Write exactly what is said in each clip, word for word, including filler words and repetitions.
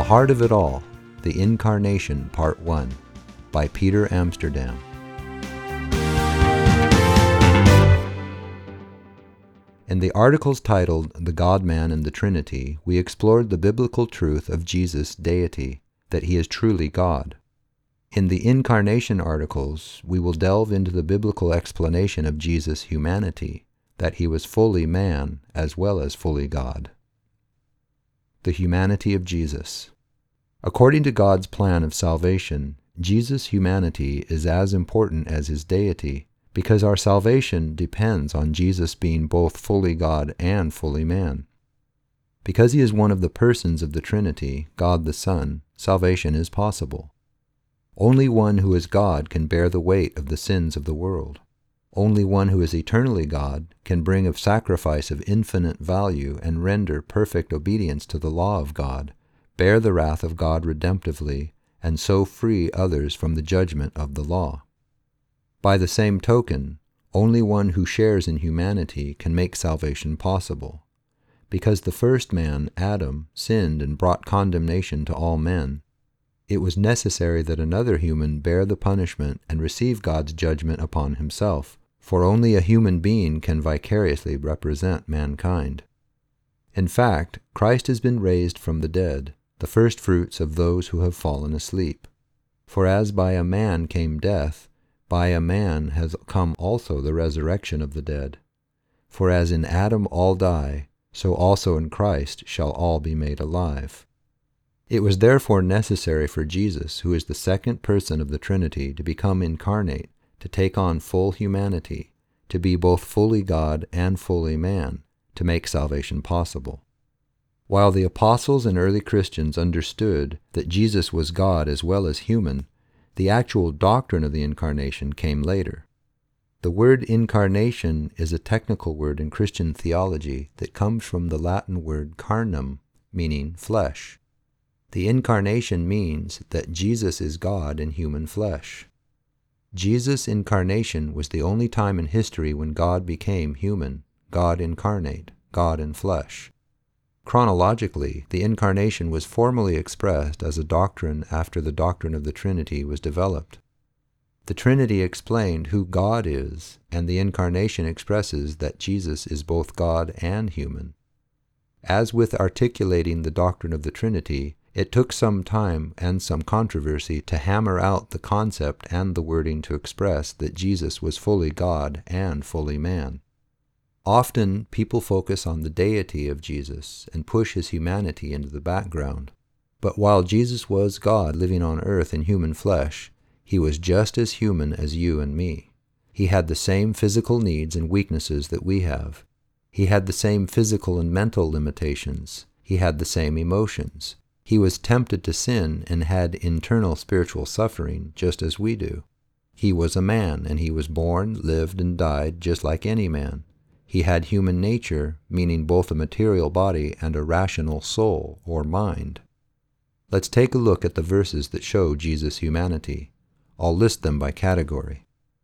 Heart of It All, The Incarnation, Part one, by Peter Amsterdam. In the articles titled The God-Man and the Trinity, we explored the biblical truth of Jesus' deity, that he is truly God. In the Incarnation articles, we will delve into the biblical explanation of Jesus' humanity, that he was fully man as well as fully God. The humanity of Jesus. According to God's plan of salvation, Jesus' humanity is as important as his deity, because our salvation depends on Jesus being both fully God and fully man. Because he is one of the persons of the Trinity, God the Son, salvation is possible. Only one who is God can bear the weight of the sins of the world. Only one who is eternally God can bring a sacrifice of infinite value and render perfect obedience to the law of God, bear the wrath of God redemptively, and so free others from the judgment of the law. By the same token, only one who shares in humanity can make salvation possible. Because the first man, Adam, sinned and brought condemnation to all men, it was necessary that another human bear the punishment and receive God's judgment upon himself, for only a human being can vicariously represent mankind. In fact, Christ has been raised from the dead, the first fruits of those who have fallen asleep. For as by a man came death, by a man has come also the resurrection of the dead. For as in Adam all die, so also in Christ shall all be made alive. It was therefore necessary for Jesus, who is the second person of the Trinity, to become incarnate, to take on full humanity, to be both fully God and fully man, to make salvation possible. While the apostles and early Christians understood that Jesus was God as well as human, the actual doctrine of the Incarnation came later. The word incarnation is a technical word in Christian theology that comes from the Latin word carnum, meaning flesh. The Incarnation means that Jesus is God in human flesh. Jesus' incarnation was the only time in history when God became human, God incarnate, God in flesh. Chronologically, the Incarnation was formally expressed as a doctrine after the doctrine of the Trinity was developed. The Trinity explained who God is, and the Incarnation expresses that Jesus is both God and human. As with articulating the doctrine of the Trinity, it took some time and some controversy to hammer out the concept and the wording to express that Jesus was fully God and fully man. Often, people focus on the deity of Jesus and push his humanity into the background. But while Jesus was God living on earth in human flesh, he was just as human as you and me. He had the same physical needs and weaknesses that we have. He had the same physical and mental limitations. He had the same emotions. He was tempted to sin and had internal spiritual suffering just as we do. He was a man, and he was born, lived, and died just like any man. He had human nature, meaning both a material body and a rational soul, or mind. Let's take a look at the verses that show Jesus' humanity. I'll list them by category.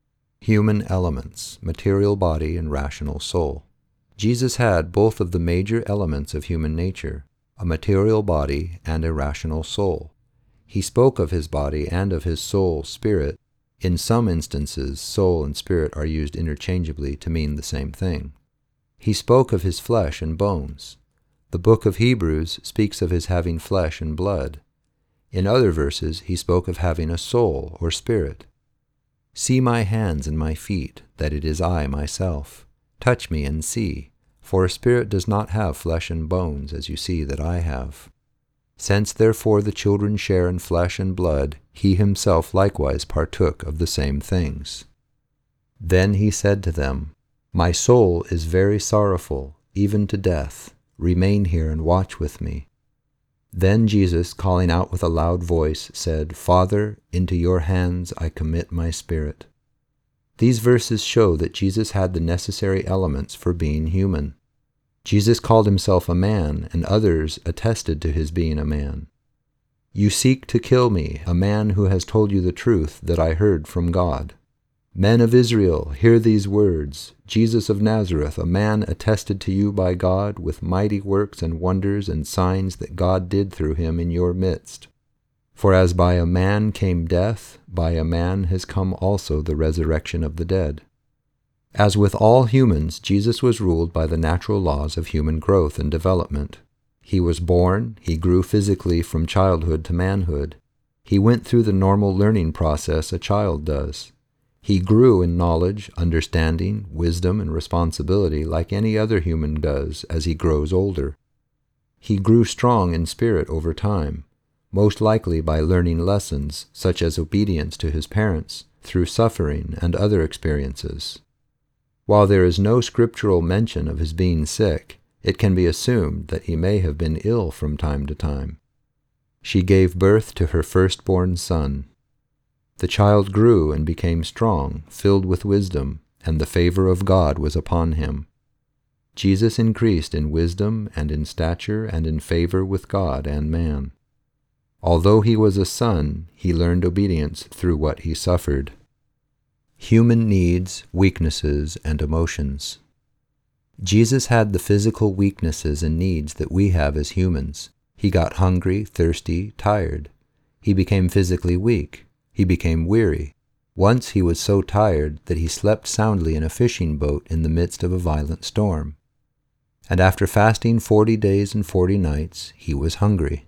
Human elements, material body and rational soul. Jesus had both of the major elements of human nature, a material body and a rational soul. He spoke of his body and of his soul, spirit. In some instances, soul and spirit are used interchangeably to mean the same thing. He spoke of his flesh and bones. The book of Hebrews speaks of his having flesh and blood. In other verses, he spoke of having a soul or spirit. See my hands and my feet, that it is I myself. Touch me and see, for a spirit does not have flesh and bones, as you see that I have. Since therefore the children share in flesh and blood, he himself likewise partook of the same things. Then he said to them, My soul is very sorrowful, even to death. Remain here and watch with me. Then Jesus, calling out with a loud voice, said, Father, into your hands I commit my spirit. These verses show that Jesus had the necessary elements for being human. Jesus called himself a man, and others attested to his being a man. You seek to kill me, a man who has told you the truth that I heard from God. Men of Israel, hear these words. Jesus of Nazareth, a man attested to you by God with mighty works and wonders and signs that God did through him in your midst. For as by a man came death, by a man has come also the resurrection of the dead. As with all humans, Jesus was ruled by the natural laws of human growth and development. He was born, he grew physically from childhood to manhood. He went through the normal learning process a child does. He grew in knowledge, understanding, wisdom, and responsibility like any other human does as he grows older. He grew strong in spirit over time, most likely by learning lessons such as obedience to his parents, through suffering and other experiences. While there is no scriptural mention of his being sick, it can be assumed that he may have been ill from time to time. She gave birth to her firstborn son. The child grew and became strong, filled with wisdom, and the favor of God was upon him. Jesus increased in wisdom and in stature and in favor with God and man. Although he was a son, he learned obedience through what he suffered. Human needs, weaknesses, and emotions. Jesus had the physical weaknesses and needs that we have as humans. He got hungry, thirsty, tired. He became physically weak. He became weary. Once he was so tired that he slept soundly in a fishing boat in the midst of a violent storm. And after fasting forty days and forty nights, he was hungry.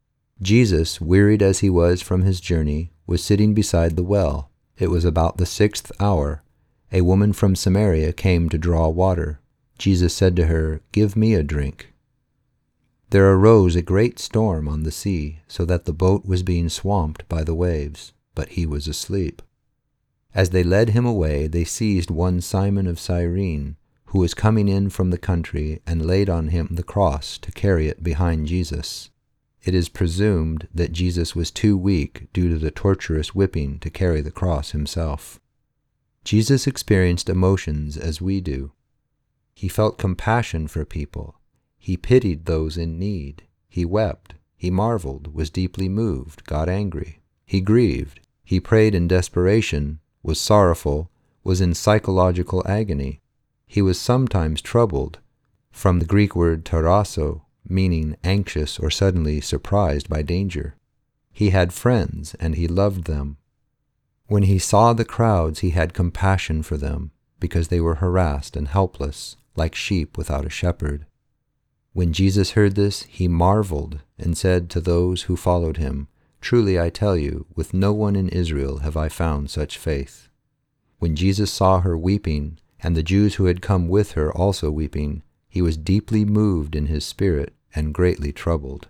Jesus, wearied as he was from his journey, was sitting beside the well. It was about the sixth hour. A woman from Samaria came to draw water. Jesus said to her, "Give me a drink." There arose a great storm on the sea, so that the boat was being swamped by the waves, but he was asleep. As they led him away, they seized one Simon of Cyrene, who was coming in from the country, and laid on him the cross to carry it behind Jesus. It is presumed that Jesus was too weak due to the torturous whipping to carry the cross himself. Jesus experienced emotions as we do. He felt compassion for people. He pitied those in need. He wept. He marveled, was deeply moved, got angry. He grieved. He prayed in desperation, was sorrowful, was in psychological agony. He was sometimes troubled, from the Greek word tarasso, meaning anxious or suddenly surprised by danger. He had friends, and he loved them. When he saw the crowds, he had compassion for them, because they were harassed and helpless, like sheep without a shepherd. When Jesus heard this, he marveled, and said to those who followed him, "Truly I tell you, with no one in Israel have I found such faith." When Jesus saw her weeping, and the Jews who had come with her also weeping, he was deeply moved in his spirit and greatly troubled.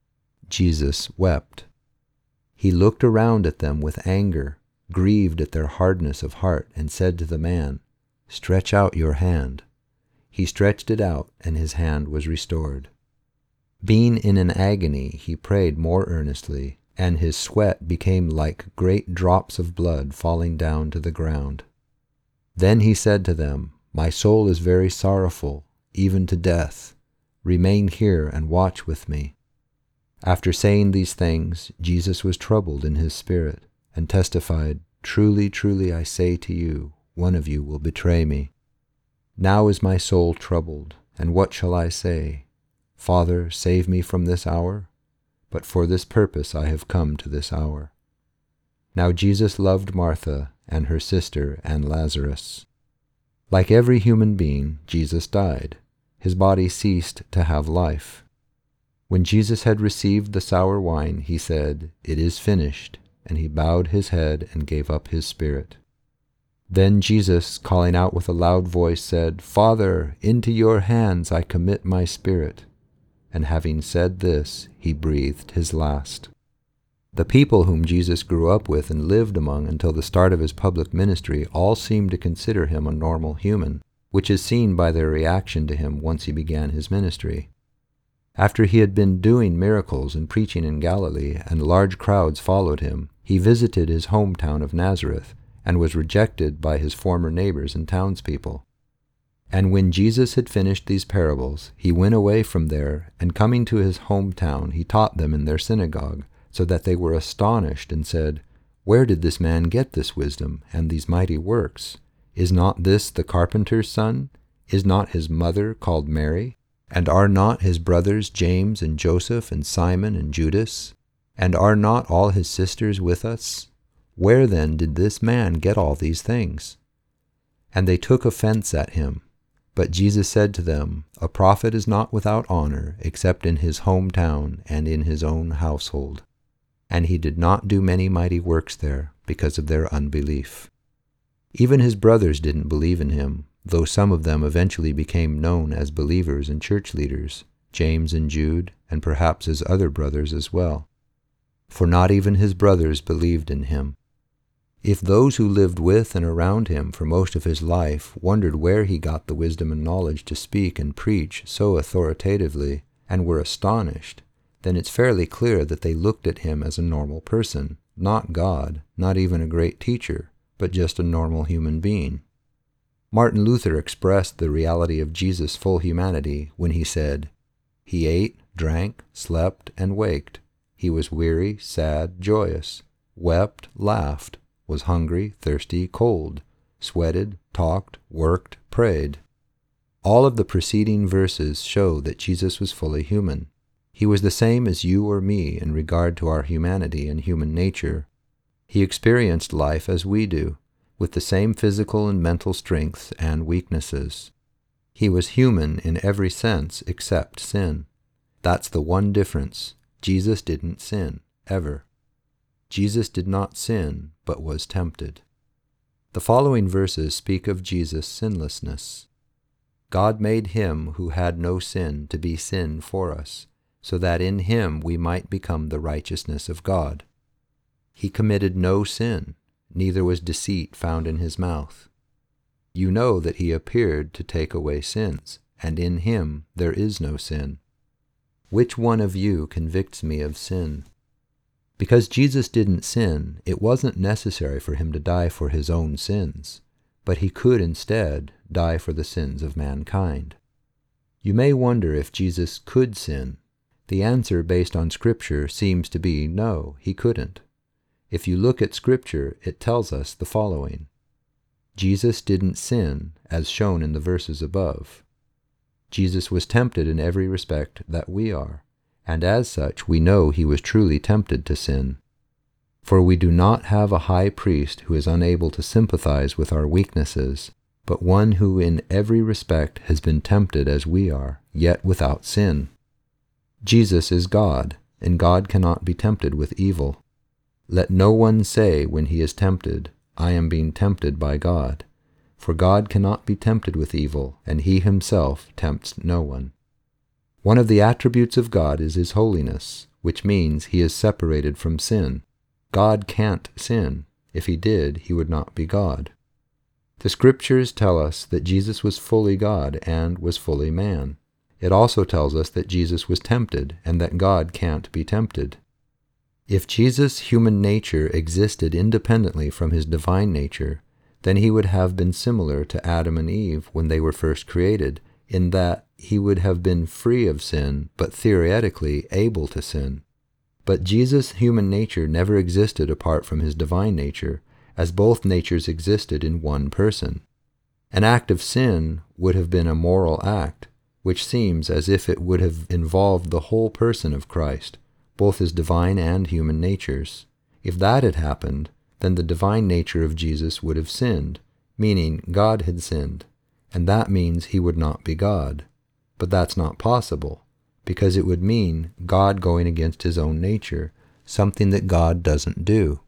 Jesus wept. He looked around at them with anger, grieved at their hardness of heart, and said to the man, "Stretch out your hand." He stretched it out, and his hand was restored. Being in an agony, he prayed more earnestly, and his sweat became like great drops of blood falling down to the ground. Then he said to them, "My soul is very sorrowful, even to death. Remain here and watch with me." After saying these things, Jesus was troubled in his spirit, and testified, "Truly, truly, I say to you, one of you will betray me. Now is my soul troubled, and what shall I say? Father, save me from this hour? But for this purpose I have come to this hour." Now Jesus loved Martha and her sister and Lazarus. Like every human being, Jesus died. His body ceased to have life. When Jesus had received the sour wine, he said, "It is finished," and he bowed his head and gave up his spirit. Then Jesus, calling out with a loud voice, said, "Father, into your hands I commit my spirit." And having said this, he breathed his last. The people whom Jesus grew up with and lived among until the start of his public ministry all seemed to consider him a normal human, which is seen by their reaction to him once he began his ministry. After he had been doing miracles and preaching in Galilee, and large crowds followed him, he visited his hometown of Nazareth, and was rejected by his former neighbors and townspeople. And when Jesus had finished these parables, he went away from there, and coming to his hometown, he taught them in their synagogue, so that they were astonished and said, Where did this man get this wisdom and these mighty works? Is not this the carpenter's son? Is not his mother called Mary? And are not his brothers James and Joseph and Simon and Judas? And are not all his sisters with us? Where then did this man get all these things? And they took offense at him. But Jesus said to them, A prophet is not without honor, except in his hometown and in his own household. And he did not do many mighty works there, because of their unbelief. Even his brothers didn't believe in him, though some of them eventually became known as believers and church leaders, James and Jude, and perhaps his other brothers as well. For not even his brothers believed in him. If those who lived with and around him for most of his life wondered where he got the wisdom and knowledge to speak and preach so authoritatively, and were astonished, then it's fairly clear that they looked at him as a normal person, not God, not even a great teacher, but just a normal human being. Martin Luther expressed the reality of Jesus' full humanity when he said, He ate, drank, slept, and waked. He was weary, sad, joyous, wept, laughed, was hungry, thirsty, cold, sweated, talked, worked, prayed. All of the preceding verses show that Jesus was fully human. He was the same as you or me in regard to our humanity and human nature. He experienced life as we do, with the same physical and mental strengths and weaknesses. He was human in every sense except sin. That's the one difference. Jesus didn't sin, ever. Jesus did not sin, but was tempted. The following verses speak of Jesus' sinlessness. God made him who had no sin to be sin for us, so that in him we might become the righteousness of God. He committed no sin, neither was deceit found in his mouth. You know that he appeared to take away sins, and in him there is no sin. Which one of you convicts me of sin? Because Jesus didn't sin, it wasn't necessary for him to die for his own sins, but he could instead die for the sins of mankind. You may wonder if Jesus could sin. The answer based on Scripture seems to be no, he couldn't. If you look at Scripture, it tells us the following. Jesus didn't sin, as shown in the verses above. Jesus was tempted in every respect that we are, and as such we know he was truly tempted to sin. For we do not have a high priest who is unable to sympathize with our weaknesses, but one who in every respect has been tempted as we are, yet without sin. Jesus is God, and God cannot be tempted with evil. Let no one say when he is tempted, I am being tempted by God. For God cannot be tempted with evil, and he himself tempts no one. One of the attributes of God is his holiness, which means he is separated from sin. God can't sin. If he did, he would not be God. The Scriptures tell us that Jesus was fully God and was fully man. It also tells us that Jesus was tempted, and that God can't be tempted. If Jesus' human nature existed independently from his divine nature, then he would have been similar to Adam and Eve when they were first created, in that he would have been free of sin, but theoretically able to sin. But Jesus' human nature never existed apart from his divine nature, as both natures existed in one person. An act of sin would have been a moral act, which seems as if it would have involved the whole person of Christ, both his divine and human natures. If that had happened, then the divine nature of Jesus would have sinned, meaning God had sinned, and that means he would not be God. But that's not possible, because it would mean God going against his own nature, something that God doesn't do.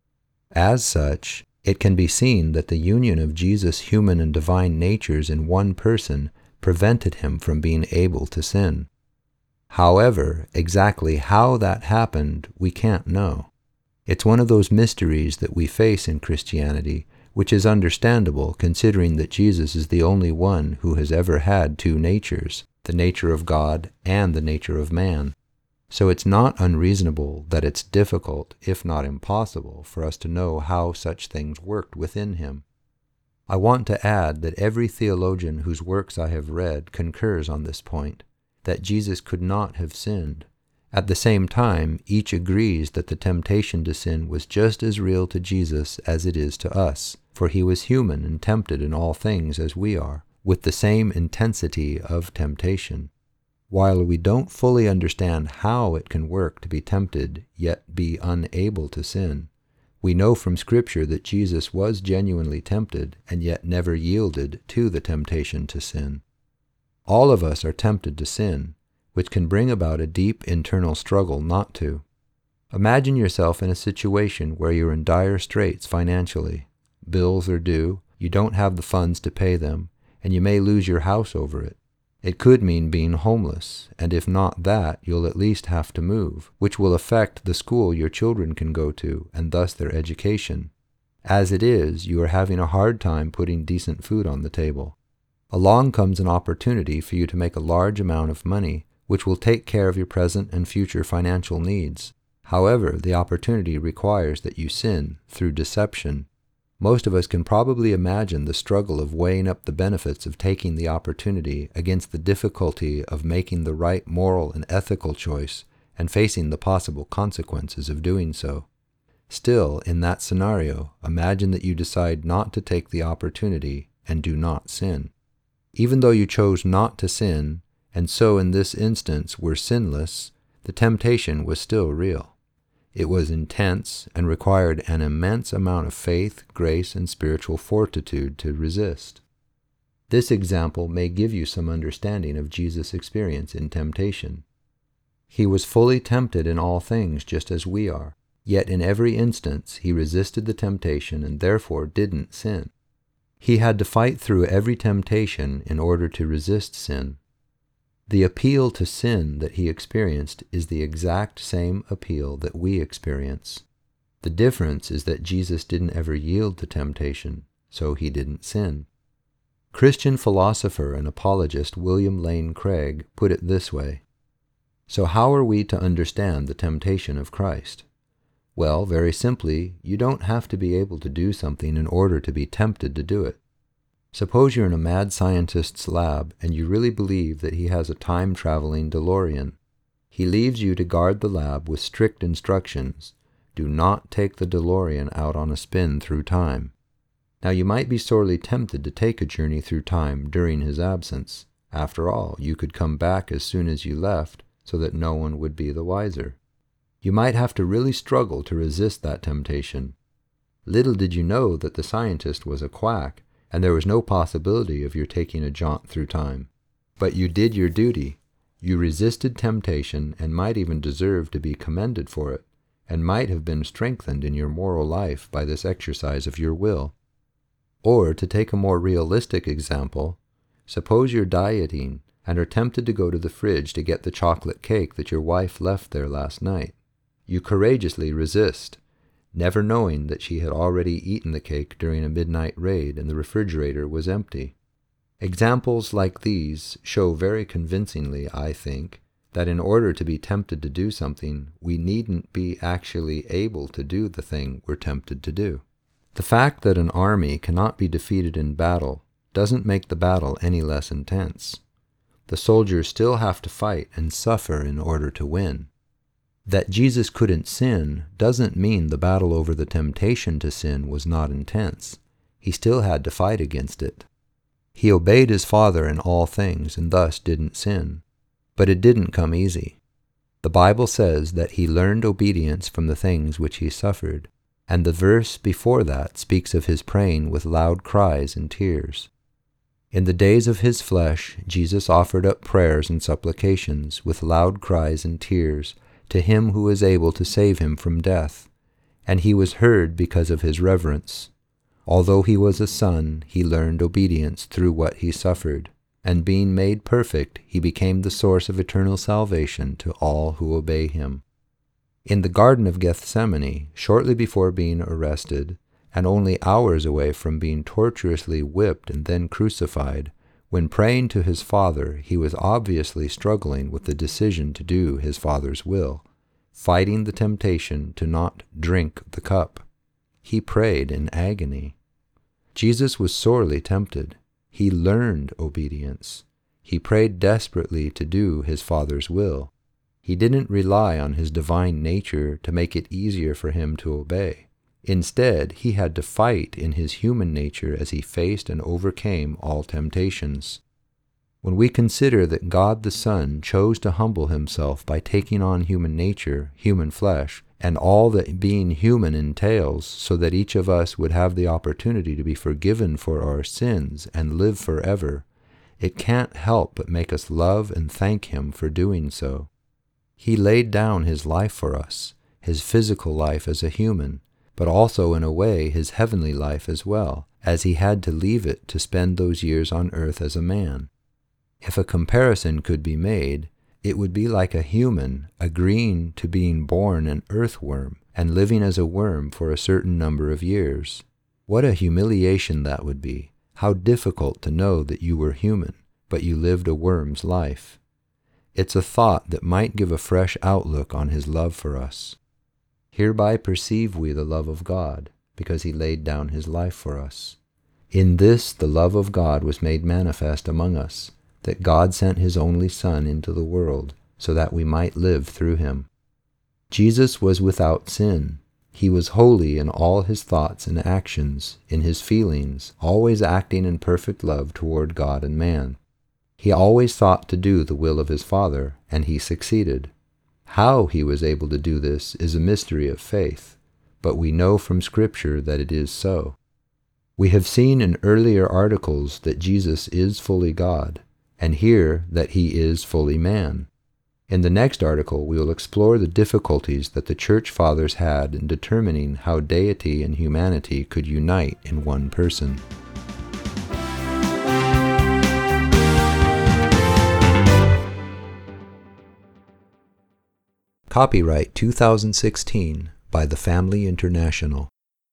As such, it can be seen that the union of Jesus' human and divine natures in one person prevented him from being able to sin. However, exactly how that happened, we can't know. It's one of those mysteries that we face in Christianity, which is understandable considering that Jesus is the only one who has ever had two natures, the nature of God and the nature of man. So it's not unreasonable that it's difficult, if not impossible, for us to know how such things worked within him. I want to add that every theologian whose works I have read concurs on this point, that Jesus could not have sinned, At the same time, each agrees that the temptation to sin was just as real to Jesus as it is to us, for he was human and tempted in all things as we are, with the same intensity of temptation. While we don't fully understand how it can work to be tempted, yet be unable to sin, we know from Scripture that Jesus was genuinely tempted and yet never yielded to the temptation to sin. All of us are tempted to sin, which can bring about a deep internal struggle not to. Imagine yourself in a situation where you're in dire straits financially. Bills are due, you don't have the funds to pay them, and you may lose your house over it. It could mean being homeless, and if not that, you'll at least have to move, which will affect the school your children can go to, and thus their education. As it is, you are having a hard time putting decent food on the table. Along comes an opportunity for you to make a large amount of money, which will take care of your present and future financial needs. However, the opportunity requires that you sin through deception. Most of us can probably imagine the struggle of weighing up the benefits of taking the opportunity against the difficulty of making the right moral and ethical choice and facing the possible consequences of doing so. Still, in that scenario, imagine that you decide not to take the opportunity and do not sin. Even though you chose not to sin, and so in this instance were sinless, the temptation was still real. It was intense and required an immense amount of faith, grace, and spiritual fortitude to resist. This example may give you some understanding of Jesus' experience in temptation. He was fully tempted in all things just as we are, yet in every instance he resisted the temptation and therefore didn't sin. He had to fight through every temptation in order to resist sin. The appeal to sin that he experienced is the exact same appeal that we experience. The difference is that Jesus didn't ever yield to temptation, so he didn't sin. Christian philosopher and apologist William Lane Craig put it this way: so how are we to understand the temptation of Christ? Well, very simply, you don't have to be able to do something in order to be tempted to do it. Suppose you're in a mad scientist's lab and you really believe that he has a time-traveling DeLorean. He leaves you to guard the lab with strict instructions. Do not take the DeLorean out on a spin through time. Now you might be sorely tempted to take a journey through time during his absence. After all, you could come back as soon as you left so that no one would be the wiser. You might have to really struggle to resist that temptation. Little did you know that the scientist was a quack, and there was no possibility of your taking a jaunt through time. But you did your duty. You resisted temptation and might even deserve to be commended for it, and might have been strengthened in your moral life by this exercise of your will. Or, to take a more realistic example, suppose you're dieting and are tempted to go to the fridge to get the chocolate cake that your wife left there last night. You courageously resist, never knowing that she had already eaten the cake during a midnight raid and the refrigerator was empty. Examples like these show very convincingly, I think, that in order to be tempted to do something, we needn't be actually able to do the thing we're tempted to do. The fact that an army cannot be defeated in battle doesn't make the battle any less intense. The soldiers still have to fight and suffer in order to win. That Jesus couldn't sin doesn't mean the battle over the temptation to sin was not intense. He still had to fight against it. He obeyed his Father in all things and thus didn't sin. But it didn't come easy. The Bible says that he learned obedience from the things which he suffered, and the verse before that speaks of his praying with loud cries and tears. In the days of his flesh, Jesus offered up prayers and supplications with loud cries and tears to him who is able to save him from death, and he was heard because of his reverence. Although he was a son, he learned obedience through what he suffered, and being made perfect, he became the source of eternal salvation to all who obey him. In the Garden of Gethsemane, shortly before being arrested, and only hours away from being torturously whipped and then crucified, when praying to his Father, he was obviously struggling with the decision to do his Father's will, fighting the temptation to not drink the cup. He prayed in agony. Jesus was sorely tempted. He learned obedience. He prayed desperately to do his Father's will. He didn't rely on his divine nature to make it easier for him to obey. Instead, he had to fight in his human nature as he faced and overcame all temptations. When we consider that God the Son chose to humble himself by taking on human nature, human flesh, and all that being human entails, so that each of us would have the opportunity to be forgiven for our sins and live forever, it can't help but make us love and thank him for doing so. He laid down his life for us, his physical life as a human, but also in a way his heavenly life as well, as he had to leave it to spend those years on earth as a man. If a comparison could be made, it would be like a human agreeing to being born an earthworm and living as a worm for a certain number of years. What a humiliation that would be! How difficult to know that you were human, but you lived a worm's life. It's a thought that might give a fresh outlook on his love for us. Hereby perceive we the love of God, because he laid down his life for us. In this the love of God was made manifest among us, that God sent his only Son into the world, so that we might live through him. Jesus was without sin. He was holy in all his thoughts and actions, in his feelings, always acting in perfect love toward God and man. He always thought to do the will of his Father, and he succeeded. How he was able to do this is a mystery of faith, but we know from Scripture that it is so. We have seen in earlier articles that Jesus is fully God, and here that he is fully man. In the next article, we will explore the difficulties that the Church Fathers had in determining how deity and humanity could unite in one person. Copyright two thousand sixteen by The Family International.